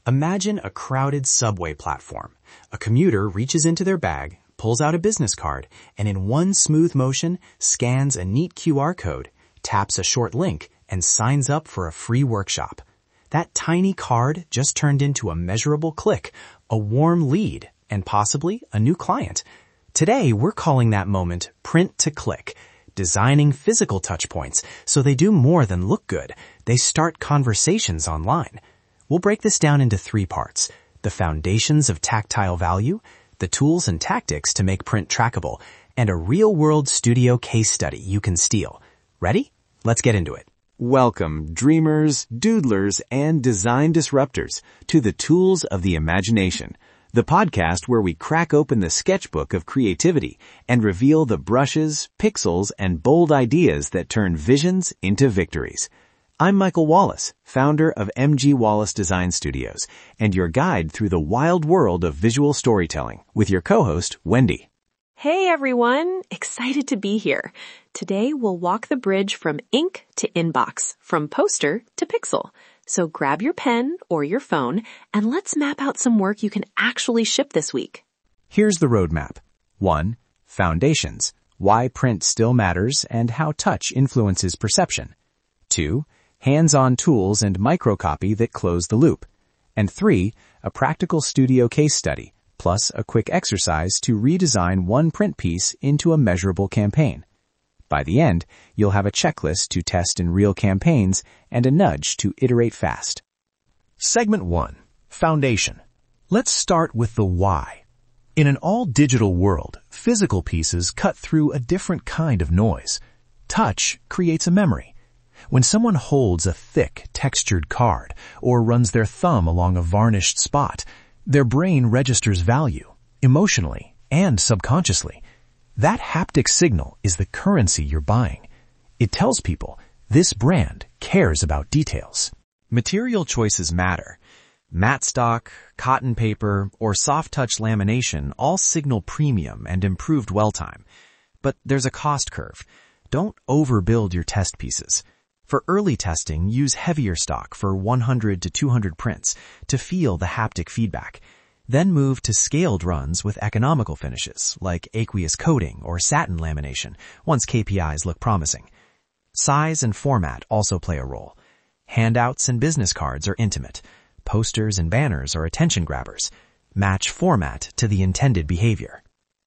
Imagine a crowded subway platform. A commuter reaches into their bag, pulls out a business card, and in one smooth motion scans a neat QR code, taps a short link, and signs up for a free workshop. That tiny card just turned into a measurable click, a warm lead, and possibly a new client. Today, we're calling that moment print to click, designing physical touchpoints so they do more than look good. They start conversations online. We'll break this down into 3 parts: the foundations of tactile value, the tools and tactics to make print trackable, and a real-world studio case study you can steal. Ready? Let's get into it. Welcome, dreamers, doodlers, and design disruptors, to the Tools of the Imagination, the podcast where we crack open the sketchbook of creativity and reveal the brushes, pixels, and bold ideas that turn visions into victories. I'm Michael Wallace, founder of MG Wallace Design Studios, and your guide through the wild world of visual storytelling with your co-host, Wendy. Hey everyone, excited to be here. Today we'll walk the bridge from ink to inbox, from poster to pixel. So grab your pen or your phone and let's map out some work you can actually ship this week. Here's the roadmap. 1. Foundations. Why print still matters and how touch influences perception. 2. Hands-on tools and microcopy that close the loop. And 3. A practical studio case study, plus a quick exercise to redesign one print piece into a measurable campaign. By the end, you'll have a checklist to test in real campaigns and a nudge to iterate fast. Segment 1. Foundation. Let's start with the why. In an all-digital world, physical pieces cut through a different kind of noise. Touch creates a memory. When someone holds a thick, textured card or runs their thumb along a varnished spot, their brain registers value, emotionally and subconsciously. That haptic signal is the currency you're buying. It tells people this brand cares about details. Material choices matter. Matte stock, cotton paper, or soft-touch lamination all signal premium and improved dwell time. But there's a cost curve. Don't overbuild your test pieces. For early testing, use heavier stock for 100 to 200 prints to feel the haptic feedback. Then move to scaled runs with economical finishes, like aqueous coating or satin lamination, once KPIs look promising. Size and format also play a role. Handouts and business cards are intimate. Posters and banners are attention grabbers. Match format to the intended behavior.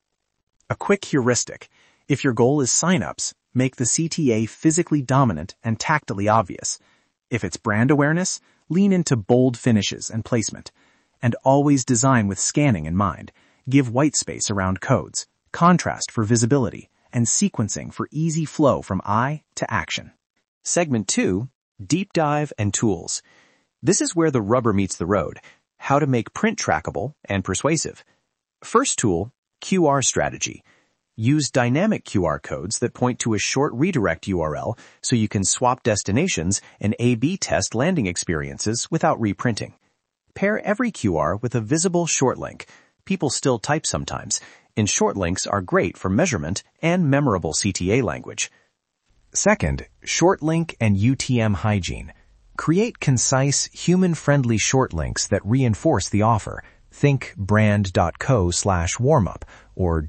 A quick heuristic. If your goal is signups, make the CTA physically dominant and tactily obvious. If it's brand awareness, lean into bold finishes and placement. And always design with scanning in mind. Give white space around codes, contrast for visibility, and sequencing for easy flow from eye to action. Segment 2. Deep dive and tools. This is where the rubber meets the road. How to make print trackable and persuasive. First tool, QR strategy. Use dynamic QR codes that point to a short redirect URL so you can swap destinations and A/B test landing experiences without reprinting. Pair every QR with a visible short link. People still type sometimes, and short links are great for measurement and memorable CTA language. Second, short link and UTM hygiene. Create concise, human-friendly short links that reinforce the offer. Think brand.co/warmup or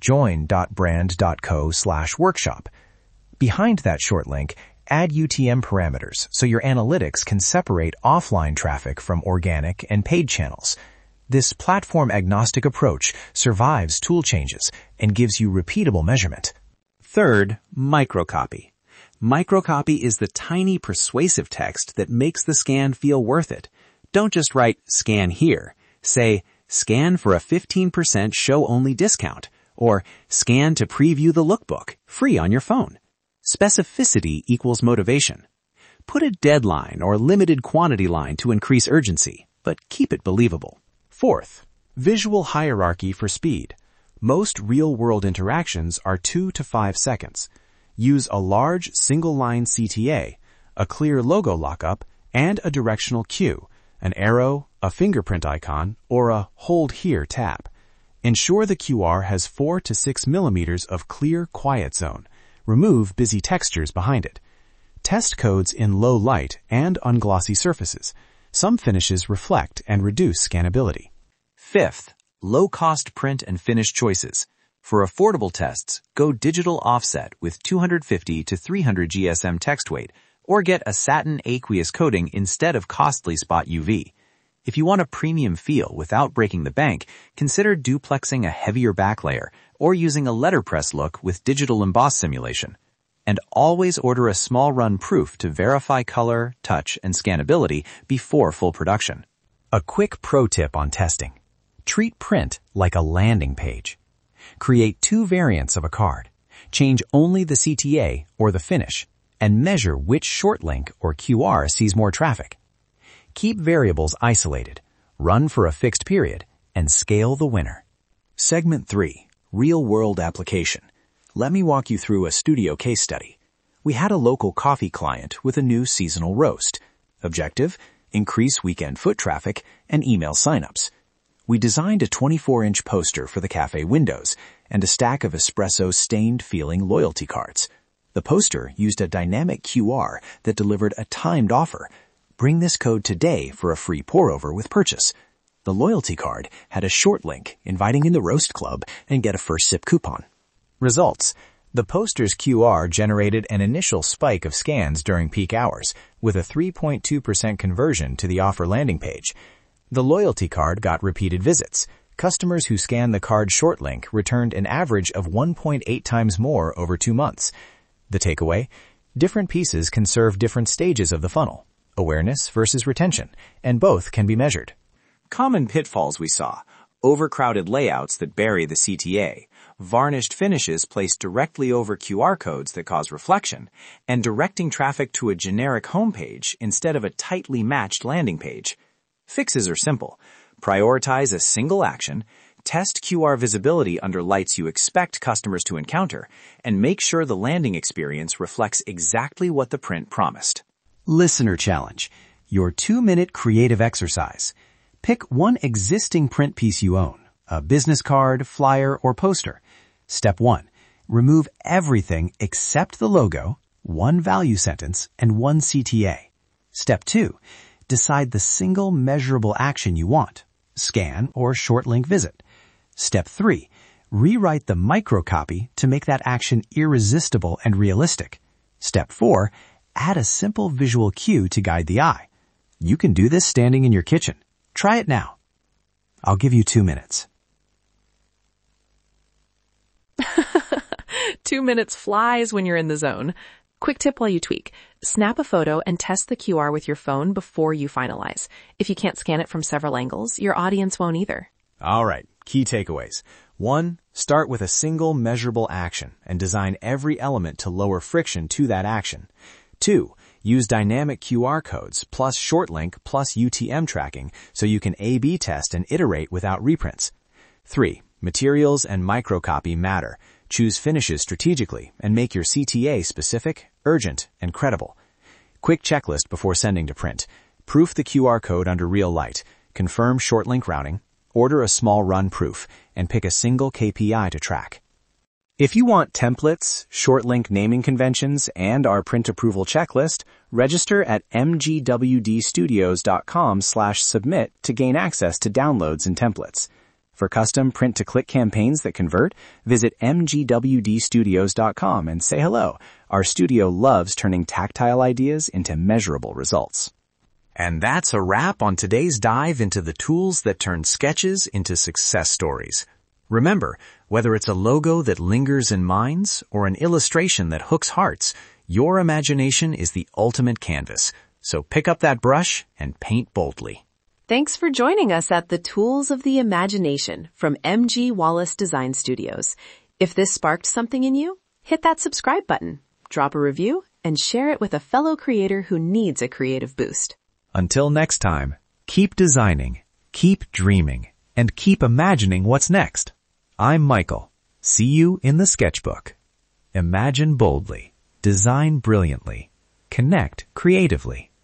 join.brand.co/workshop. Behind that short link, add UTM parameters so your analytics can separate offline traffic from organic and paid channels. This platform-agnostic approach survives tool changes and gives you repeatable measurement. Third, microcopy. Microcopy is the tiny persuasive text that makes the scan feel worth it. Don't just write "scan here." Say, "Scan for a 15% show-only discount," or "Scan to preview the lookbook, free on your phone." Specificity equals motivation. Put a deadline or limited quantity line to increase urgency, but keep it believable. Fourth, visual hierarchy for speed. Most real-world interactions are 2 to 5 seconds. Use a large single-line CTA, a clear logo lockup, and a directional cue, an arrow, a fingerprint icon, or a Hold Here tab. Ensure the QR has 4 to 6 millimeters of clear, quiet zone. Remove busy textures behind it. Test codes in low light and unglossy surfaces. Some finishes reflect and reduce scannability. Fifth, low-cost print and finish choices. For affordable tests, go digital offset with 250 to 300 GSM text weight, or get a satin aqueous coating instead of costly spot UV. If you want a premium feel without breaking the bank, consider duplexing a heavier back layer or using a letterpress look with digital emboss simulation. And always order a small run proof to verify color, touch, and scannability before full production. A quick pro tip on testing. Treat print like a landing page. Create 2 variants of a card. Change only the CTA or the finish, and measure which short link or QR sees more traffic. Keep variables isolated, run for a fixed period, and scale the winner. Segment 3, Real-World Application. Let me walk you through a studio case study. We had a local coffee client with a new seasonal roast. Objective, increase weekend foot traffic and email signups. We designed a 24-inch poster for the cafe windows and a stack of espresso stained-feeling loyalty cards. The poster used a dynamic QR that delivered a timed offer. Bring this code today for a free pour-over with purchase. The loyalty card had a short link inviting in the roast club and get a first sip coupon. Results. The poster's QR generated an initial spike of scans during peak hours, with a 3.2% conversion to the offer landing page. The loyalty card got repeated visits. Customers who scanned the card short link returned an average of 1.8 times more over 2 months. The takeaway? Different pieces can serve different stages of the funnel. Awareness versus retention, and both can be measured. Common pitfalls we saw: overcrowded layouts that bury the CTA, varnished finishes placed directly over QR codes that cause reflection, and directing traffic to a generic homepage instead of a tightly matched landing page. Fixes are simple. Prioritize a single action, test QR visibility under lights you expect customers to encounter, and make sure the landing experience reflects exactly what the print promised. Listener Challenge. Your 2-minute creative exercise. Pick one existing print piece you own, a business card, flyer, or poster. Step 1. Remove everything except the logo, 1 value sentence, and 1 CTA. Step 2. Decide the single measurable action you want, scan or short link visit. Step 3. Rewrite the microcopy to make that action irresistible and realistic. Step 4. Add a simple visual cue to guide the eye. You can do this standing in your kitchen. Try it now. I'll give you 2 minutes. 2 minutes flies when you're in the zone. Quick tip while you tweak. Snap a photo and test the QR with your phone before you finalize. If you can't scan it from several angles, your audience won't either. All right, key takeaways. 1. Start with a single measurable action and design every element to lower friction to that action. 2. Use dynamic QR codes plus short link plus UTM tracking so you can A/B test and iterate without reprints. 3. Materials and microcopy matter. Choose finishes strategically and make your CTA specific, urgent, and credible. Quick checklist before sending to print. Proof the QR code under real light. Confirm short link routing. Order a small run proof and pick a single KPI to track. If you want templates, short link naming conventions, and our print approval checklist, register at mgwdstudios.com/submit to gain access to downloads and templates. For custom print-to-click campaigns that convert, visit mgwdstudios.com and say hello. Our studio loves turning tactile ideas into measurable results. And that's a wrap on today's dive into the tools that turn sketches into success stories. Remember, whether it's a logo that lingers in minds or an illustration that hooks hearts, your imagination is the ultimate canvas. So pick up that brush and paint boldly. Thanks for joining us at the Tools of the Imagination from MG Wallace Design Studios. If this sparked something in you, hit that subscribe button, drop a review, and share it with a fellow creator who needs a creative boost. Until next time, keep designing, keep dreaming, and keep imagining what's next. I'm Michael. See you in the sketchbook. Imagine boldly, design brilliantly, connect creatively.